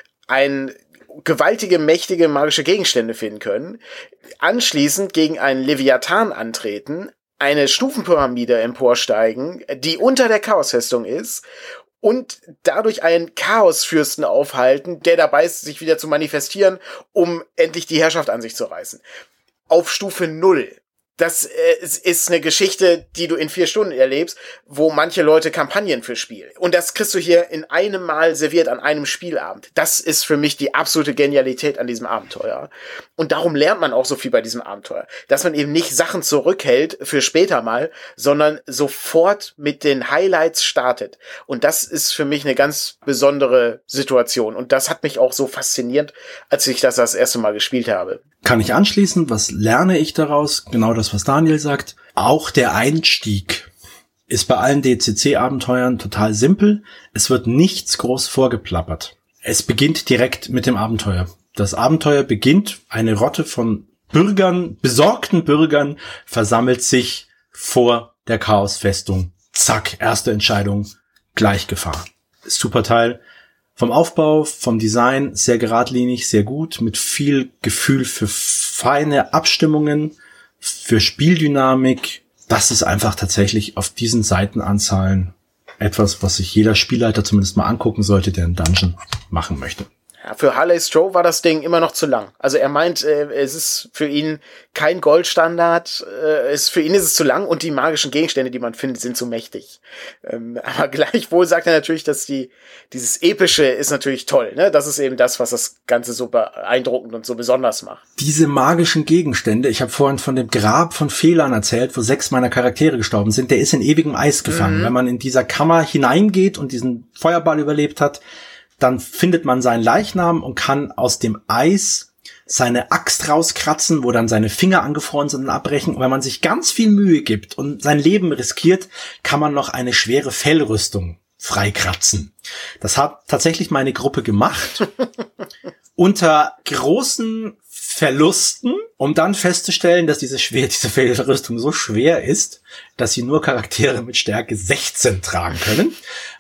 ein gewaltige, mächtige magische Gegenstände finden können, anschließend gegen einen Leviathan antreten, eine Stufenpyramide emporsteigen, die unter der Chaosfestung ist, und dadurch einen Chaosfürsten aufhalten, der dabei ist, sich wieder zu manifestieren, um endlich die Herrschaft an sich zu reißen. Auf Stufe null. Das äh, ist eine Geschichte, die du in vier Stunden erlebst, wo manche Leute Kampagnen für spielen. Und das kriegst du hier in einem Mal serviert an einem Spielabend. Das ist für mich die absolute Genialität an diesem Abenteuer. Und darum lernt man auch so viel bei diesem Abenteuer. Dass man eben nicht Sachen zurückhält für später mal, sondern sofort mit den Highlights startet. Und das ist für mich eine ganz besondere Situation. Und das hat mich auch so fasziniert, als ich das das erste Mal gespielt habe. Kann ich anschließen? Was lerne ich daraus? Genau das, was Daniel sagt. Auch der Einstieg ist bei allen D C C-Abenteuern total simpel. Es wird nichts groß vorgeplappert. Es beginnt direkt mit dem Abenteuer. Das Abenteuer beginnt, eine Rotte von Bürgern, besorgten Bürgern, versammelt sich vor der Chaosfestung. Zack, erste Entscheidung, gleich Gefahr. Super Teil. Vom Aufbau, vom Design sehr geradlinig, sehr gut, mit viel Gefühl für feine Abstimmungen, für Spieldynamik. Das ist einfach tatsächlich auf diesen Seitenanzahlen etwas, was sich jeder Spielleiter zumindest mal angucken sollte, der einen Dungeon machen möchte. Ja, für Harley Stroh war das Ding immer noch zu lang. Also er meint, äh, es ist für ihn kein Goldstandard, äh, es, für ihn ist es zu lang und die magischen Gegenstände, die man findet, sind zu mächtig. Ähm, aber gleichwohl sagt er natürlich, dass die dieses Epische ist natürlich toll. Ne? Das ist eben das, was das Ganze so beeindruckend und so besonders macht. Diese magischen Gegenstände, ich habe vorhin von dem Grab von Fehlern erzählt, wo sechs meiner Charaktere gestorben sind, der ist in ewigem Eis gefangen. Mhm. Wenn man in dieser Kammer hineingeht und diesen Feuerball überlebt hat, dann findet man seinen Leichnam und kann aus dem Eis seine Axt rauskratzen, wo dann seine Finger angefroren sind und abbrechen. Und wenn man sich ganz viel Mühe gibt und sein Leben riskiert, kann man noch eine schwere Fellrüstung freikratzen. Das hat tatsächlich meine Gruppe gemacht. Unter großen Verlusten, um dann festzustellen, dass diese schwer, diese Fellrüstung so schwer ist, dass sie nur Charaktere mit Stärke sechzehn tragen können.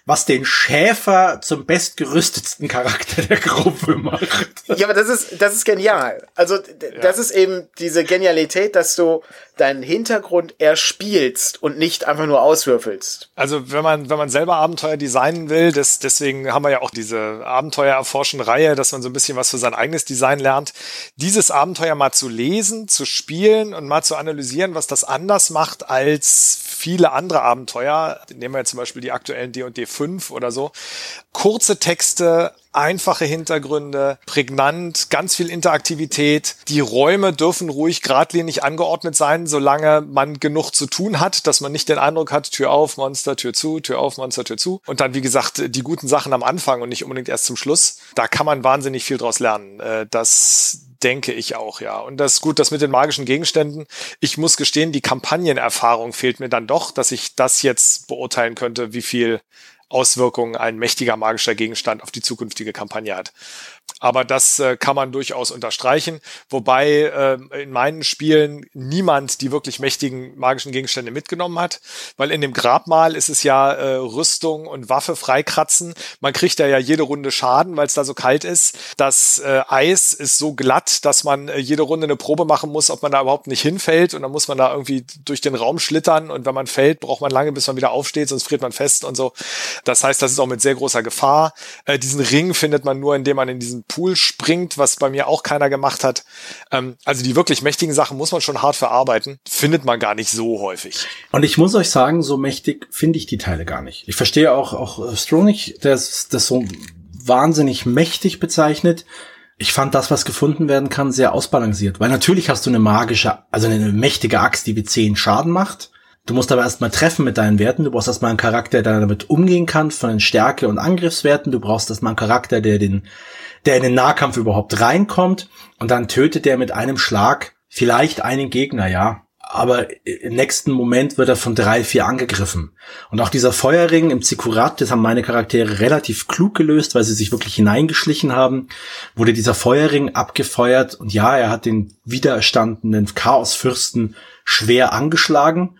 was den Schäfer zum bestgerüstetsten Charakter der Gruppe macht. Ja, aber das ist, das ist genial. Also, d- Ja. das ist eben diese Genialität, dass du deinen Hintergrund erspielst und nicht einfach nur auswürfelst. Also wenn man wenn man selber Abenteuer designen will, das, deswegen haben wir ja auch diese Abenteuer erforschen Reihe, dass man so ein bisschen was für sein eigenes Design lernt. Dieses Abenteuer mal zu lesen, zu spielen und mal zu analysieren, was das anders macht als viele andere Abenteuer. Nehmen wir jetzt zum Beispiel die aktuellen D und D fünf oder so. Kurze Texte, einfache Hintergründe, prägnant, ganz viel Interaktivität. Die Räume dürfen ruhig geradlinig angeordnet sein, solange man genug zu tun hat, dass man nicht den Eindruck hat, Tür auf, Monster, Tür zu, Tür auf, Monster, Tür zu. Und dann, wie gesagt, die guten Sachen am Anfang und nicht unbedingt erst zum Schluss. Da kann man wahnsinnig viel draus lernen. Das denke ich auch, ja. Und das ist gut, das mit den magischen Gegenständen. Ich muss gestehen, die Kampagnenerfahrung fehlt mir dann doch, dass ich das jetzt beurteilen könnte, wie viel Auswirkungen ein mächtiger magischer Gegenstand auf die zukünftige Kampagne hat. Aber das äh, kann man durchaus unterstreichen, wobei äh, in meinen Spielen niemand die wirklich mächtigen magischen Gegenstände mitgenommen hat, weil in dem Grabmal ist es ja äh, Rüstung und Waffe freikratzen. Man kriegt da ja jede Runde Schaden, weil es da so kalt ist. Das äh, Eis ist so glatt, dass man äh, jede Runde eine Probe machen muss, ob man da überhaupt nicht hinfällt, und dann muss man da irgendwie durch den Raum schlittern, und wenn man fällt, braucht man lange, bis man wieder aufsteht, sonst friert man fest und so. Das heißt, das ist auch mit sehr großer Gefahr. Äh, diesen Ring findet man nur, indem man in diesen Pool springt, was bei mir auch keiner gemacht hat. Ähm, also die wirklich mächtigen Sachen muss man schon hart verarbeiten. Findet man gar nicht so häufig. Und ich muss euch sagen, so mächtig finde ich die Teile gar nicht. Ich verstehe auch, auch Stronach, der das so wahnsinnig mächtig bezeichnet. Ich fand das, was gefunden werden kann, sehr ausbalanciert. Weil natürlich hast du eine magische, also eine mächtige Axt, die wie zehn Schaden macht. Du musst aber erstmal treffen mit deinen Werten. Du brauchst erstmal einen Charakter, der damit umgehen kann, von den Stärke- und Angriffswerten. Du brauchst erstmal einen Charakter, der den, der in den Nahkampf überhaupt reinkommt. Und dann tötet der mit einem Schlag vielleicht einen Gegner, ja. Aber im nächsten Moment wird er von drei, vier angegriffen. Und auch dieser Feuerring im Zikkurat, das haben meine Charaktere relativ klug gelöst, weil sie sich wirklich hineingeschlichen haben, wurde dieser Feuerring abgefeuert. Und ja, er hat den widerstandenen Chaosfürsten schwer angeschlagen.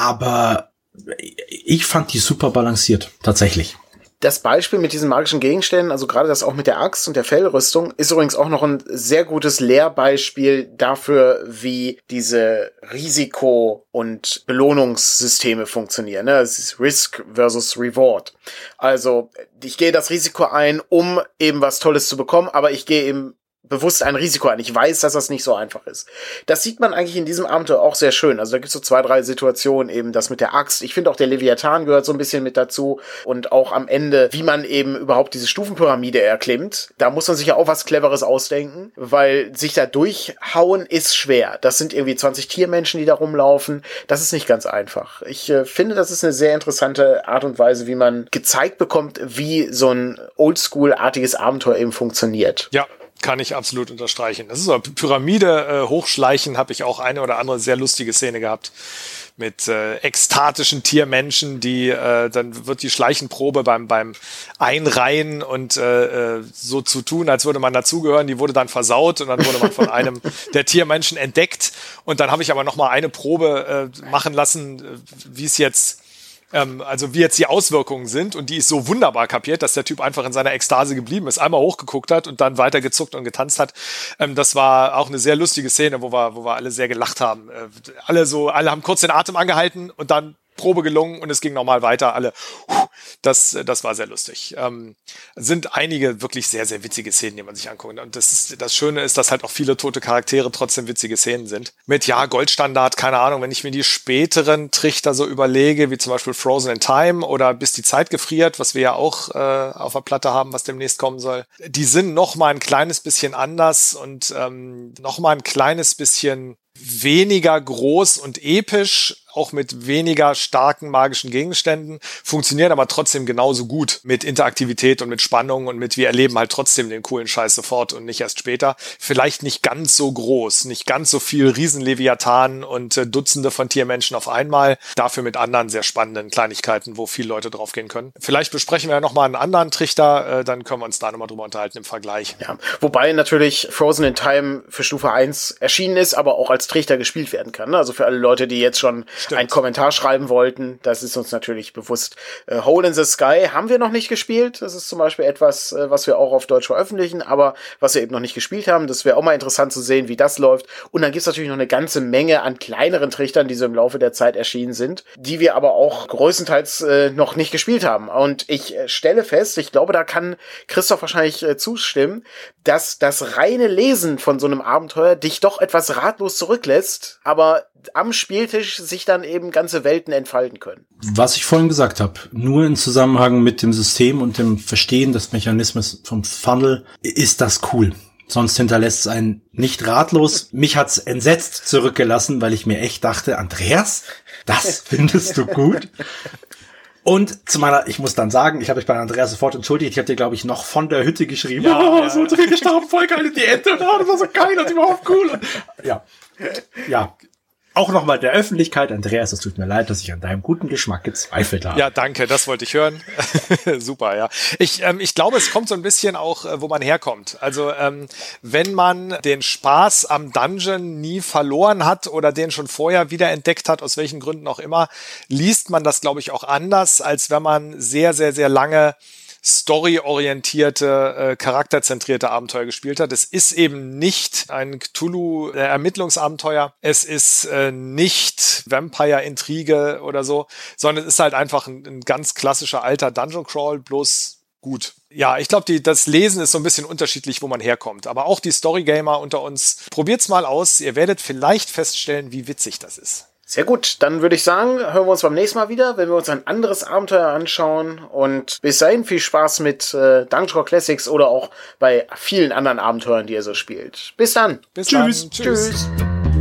Aber ich fand die super balanciert, tatsächlich. Das Beispiel mit diesen magischen Gegenständen, also gerade das auch mit der Axt und der Fellrüstung, ist übrigens auch noch ein sehr gutes Lehrbeispiel dafür, wie diese Risiko- und Belohnungssysteme funktionieren. Es ist Risk versus Reward. Also ich gehe das Risiko ein, um eben was Tolles zu bekommen, aber ich gehe eben bewusst ein Risiko ein. Ich weiß, dass das nicht so einfach ist. Das sieht man eigentlich in diesem Abenteuer auch sehr schön. Also da gibt es so zwei, drei Situationen, eben das mit der Axt. Ich finde auch der Leviathan gehört so ein bisschen mit dazu. Und auch am Ende, wie man eben überhaupt diese Stufenpyramide erklimmt. Da muss man sich ja auch was Cleveres ausdenken, weil sich da durchhauen ist schwer. Das sind irgendwie zwanzig Tiermenschen, die da rumlaufen. Das ist nicht ganz einfach. Ich äh, finde, das ist eine sehr interessante Art und Weise, wie man gezeigt bekommt, wie so ein Oldschool-artiges Abenteuer eben funktioniert. Ja. Kann ich absolut unterstreichen. Das ist so Pyramide äh, hochschleichen, habe ich auch eine oder andere sehr lustige Szene gehabt mit äh, ekstatischen Tiermenschen, die äh, dann wird die Schleichenprobe beim beim Einreihen und äh, so zu tun, als würde man dazugehören, die wurde dann versaut, und dann wurde man von einem der Tiermenschen entdeckt, und dann habe ich aber noch mal eine Probe äh, machen lassen, wie es jetzt Ähm, also wie jetzt die Auswirkungen sind, und die ist so wunderbar kapiert, dass der Typ einfach in seiner Ekstase geblieben ist, einmal hochgeguckt hat und dann weiter gezuckt und getanzt hat. Ähm, das war auch eine sehr lustige Szene, wo wir, wo wir alle sehr gelacht haben. Äh, alle so, alle haben kurz den Atem angehalten und dann Probe gelungen und es ging nochmal weiter. Alle, das, das war sehr lustig. Ähm, sind einige wirklich sehr, sehr witzige Szenen, die man sich anguckt. Und das, ist, das Schöne ist, dass halt auch viele tote Charaktere trotzdem witzige Szenen sind. Mit, ja, Goldstandard, keine Ahnung, wenn ich mir die späteren Trichter so überlege, wie zum Beispiel Frozen in Time oder Bis die Zeit gefriert, was wir ja auch äh, auf der Platte haben, was demnächst kommen soll, die sind noch mal ein kleines bisschen anders und ähm, noch mal ein kleines bisschen weniger groß und episch, auch mit weniger starken magischen Gegenständen, funktionieren aber trotzdem genauso gut mit Interaktivität und mit Spannung und mit, wir erleben halt trotzdem den coolen Scheiß sofort und nicht erst später. Vielleicht nicht ganz so groß, nicht ganz so viel Riesenleviathan und äh, Dutzende von Tiermenschen auf einmal, dafür mit anderen sehr spannenden Kleinigkeiten, wo viele Leute draufgehen können. Vielleicht besprechen wir ja nochmal einen anderen Trichter, äh, dann können wir uns da nochmal drüber unterhalten im Vergleich. Ja, wobei natürlich Frozen in Time für Stufe eins erschienen ist, aber auch als Trichter gespielt werden kann. Also für alle Leute, die jetzt schon einen Kommentar schreiben wollten. Das ist uns natürlich bewusst. Äh, Hole in the Sky haben wir noch nicht gespielt. Das ist zum Beispiel etwas, äh, was wir auch auf Deutsch veröffentlichen, aber was wir eben noch nicht gespielt haben. Das wäre auch mal interessant zu sehen, wie das läuft. Und dann gibt's natürlich noch eine ganze Menge an kleineren Trichtern, die so im Laufe der Zeit erschienen sind, die wir aber auch größtenteils äh, noch nicht gespielt haben. Und ich äh, stelle fest, ich glaube, da kann Christoph wahrscheinlich äh, zustimmen, dass das reine Lesen von so einem Abenteuer dich doch etwas ratlos zurücklässt, aber am Spieltisch sich dann eben ganze Welten entfalten können. Was ich vorhin gesagt habe, nur im Zusammenhang mit dem System und dem Verstehen des Mechanismus vom Funnel ist das cool. Sonst hinterlässt es einen nicht ratlos. Mich hat's entsetzt zurückgelassen, weil ich mir echt dachte, Andreas, das findest du gut? Und zu meiner, ich muss dann sagen, ich habe mich bei Andreas sofort entschuldigt. Ich habe dir, glaube ich, noch von der Hütte geschrieben. Ja, oh, ja, so drin gestorben, voll geil, die Ente. Und, oh, das war so geil und überhaupt cool. Und, ja, ja. Auch nochmal der Öffentlichkeit, Andreas, es tut mir leid, dass ich an deinem guten Geschmack gezweifelt habe. Ja, danke, das wollte ich hören. Super, ja. Ich, ähm, ich glaube, es kommt so ein bisschen auch, äh, wo man herkommt. Also ähm, wenn man den Spaß am Dungeon nie verloren hat oder den schon vorher wiederentdeckt hat, aus welchen Gründen auch immer, liest man das, glaube ich, auch anders, als wenn man sehr, sehr, sehr lange storyorientierte, äh, charakterzentrierte Abenteuer gespielt hat. Es ist eben nicht ein Cthulhu-Ermittlungsabenteuer. Es ist äh, nicht Vampire-Intrige oder so, sondern es ist halt einfach ein, ein ganz klassischer alter Dungeon-Crawl, bloß gut. Ja, ich glaube, das Lesen ist so ein bisschen unterschiedlich, wo man herkommt. Aber auch die Storygamer unter uns, probiert's mal aus. Ihr werdet vielleicht feststellen, wie witzig das ist. Sehr gut, dann würde ich sagen, hören wir uns beim nächsten Mal wieder, wenn wir uns ein anderes Abenteuer anschauen. Und bis dahin viel Spaß mit äh, Dungeon Crawl Classics oder auch bei vielen anderen Abenteuern, die ihr so spielt. Bis dann. Bis Tschüss. dann. Tschüss. Tschüss.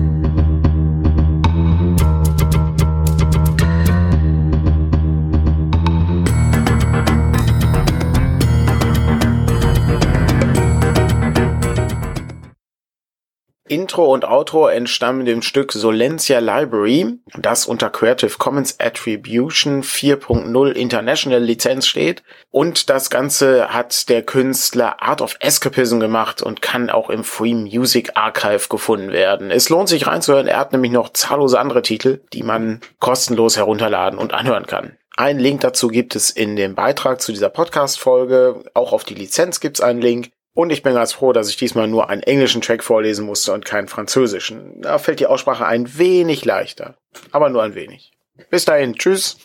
Intro und Outro entstammen dem Stück Solentia Library, das unter Creative Commons Attribution vier Punkt null International Lizenz steht. Und das Ganze hat der Künstler Art of Escapism gemacht und kann auch im Free Music Archive gefunden werden. Es lohnt sich reinzuhören, er hat nämlich noch zahllose andere Titel, die man kostenlos herunterladen und anhören kann. Einen Link dazu gibt es in dem Beitrag zu dieser Podcast-Folge. Auch auf die Lizenz gibt es einen Link. Und ich bin ganz froh, dass ich diesmal nur einen englischen Track vorlesen musste und keinen französischen. Da fällt die Aussprache ein wenig leichter. Aber nur ein wenig. Bis dahin. Tschüss.